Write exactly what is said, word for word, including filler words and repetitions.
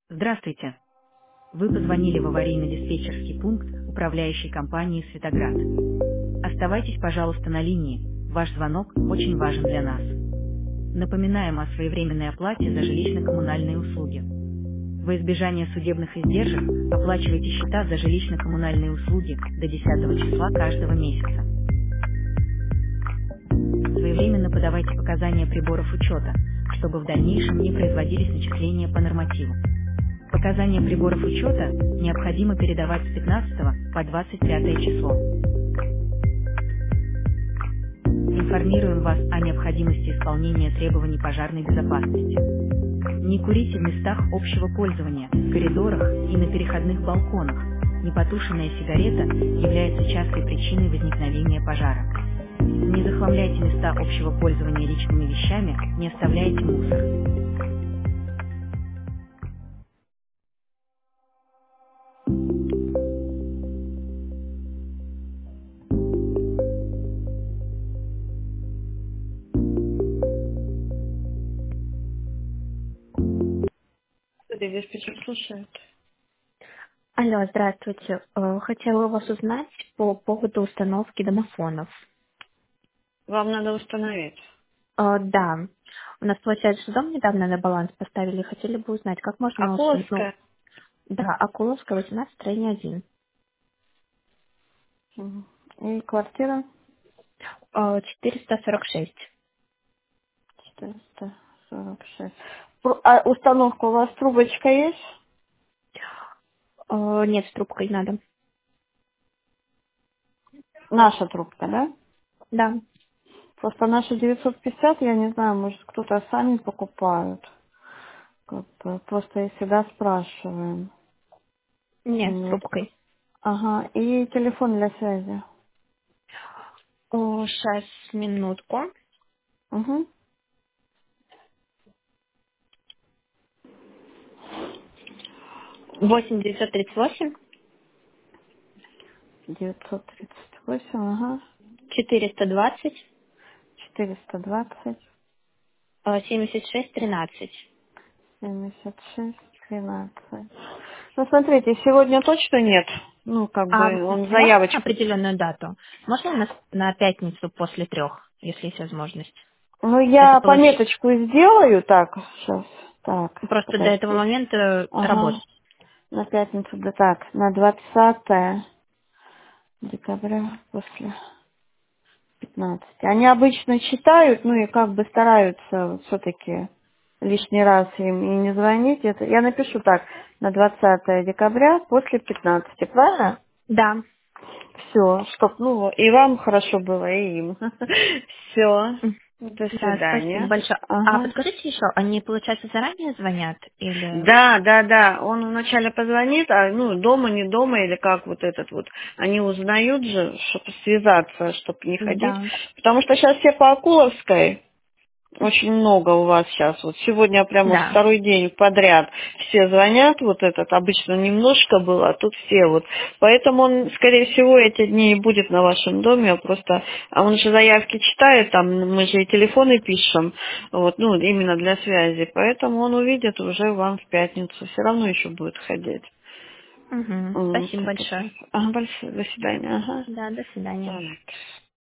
Здравствуйте. Вы позвонили в аварийно-диспетчерский пункт управляющей компании «Светоград». Оставайтесь, пожалуйста, на линии. Ваш звонок очень важен для нас. Напоминаем о своевременной оплате за жилищно-коммунальные услуги. Во избежание судебных издержек оплачивайте счета за жилищно-коммунальные услуги до десятого числа каждого месяца. Своевременно подавайте показания приборов учета, чтобы в дальнейшем не производились начисления по нормативу. Показания приборов учета необходимо передавать с пятнадцатого по двадцать пятое число. Информируем вас о необходимости исполнения требований пожарной безопасности. Не курите в местах общего пользования, в коридорах и на переходных балконах. Непотушенная сигарета является частой причиной возникновения пожара. Не захламляйте места общего пользования личными вещами, не оставляйте мусор. Диспетчер слушает. Алло, здравствуйте. Э, Хотела у вас узнать по поводу установки домофонов. Вам надо установить. Э, Да, у нас, получается, дом недавно на баланс поставили. Хотели бы узнать, как можно установить... Ну, Акуловская? да, Акуловская, восемнадцать, строение один. Мгм. И квартира? Э, четыреста сорок шесть. четыреста сорок шесть. Тру- А установка у вас трубочка есть? Э, Нет, с трубкой надо. Наша трубка, да? Да. Просто наша девятьсот пятьдесят, я не знаю, может кто-то сами покупают. Как бы, просто и всегда спрашиваем. Нет, с Вот. трубкой. Ага, и телефон для связи. Сейчас, минутку. Угу. восемь девятьсот тридцать восемь девятьсот тридцать восемь, ага. четыреста двадцать четыреста двадцать э, семьдесят шесть тринадцать. семьдесят шесть тринадцать. Ну, смотрите, сегодня точно нет. Ну, как А бы он можно на заявочку. определенную дату? Можно на, на пятницу после трех, если есть возможность? Ну, Это я получ... пометочку сделаю. Так, сейчас. Так, Просто до этого подожди. момента Ага. работать. На пятницу, да так, на двадцатое декабря после пятнадцати. Они обычно читают, ну и как бы стараются все-таки лишний раз им и не звонить. Это я напишу так, на двадцатое декабря после пятнадцати, правильно? Да. Все, чтоб, ну, и вам хорошо было, и им. Все. М, До Да, спасибо свидания. большое. А Ага. подскажите еще, они, получается, заранее звонят или... Да, да, да. Он вначале позвонит, а ну дома, не дома, или как вот этот вот. Они узнают же, чтобы связаться, чтобы не ходить. Да, Потому что сейчас все по Акуловской. Очень много у вас сейчас. Вот сегодня прямо вот да. второй день подряд все звонят. Вот этот обычно немножко было, а тут все вот. Поэтому он, скорее всего, эти дни и будет на вашем доме. А просто, а он же заявки читает, там мы же и телефоны пишем, вот, ну именно для связи. Поэтому он увидит уже вам в пятницу. Все равно еще будет ходить. Угу. Вот, Спасибо это большое. так. Ага, большое. До свидания. Ага. Да, до свидания. Так.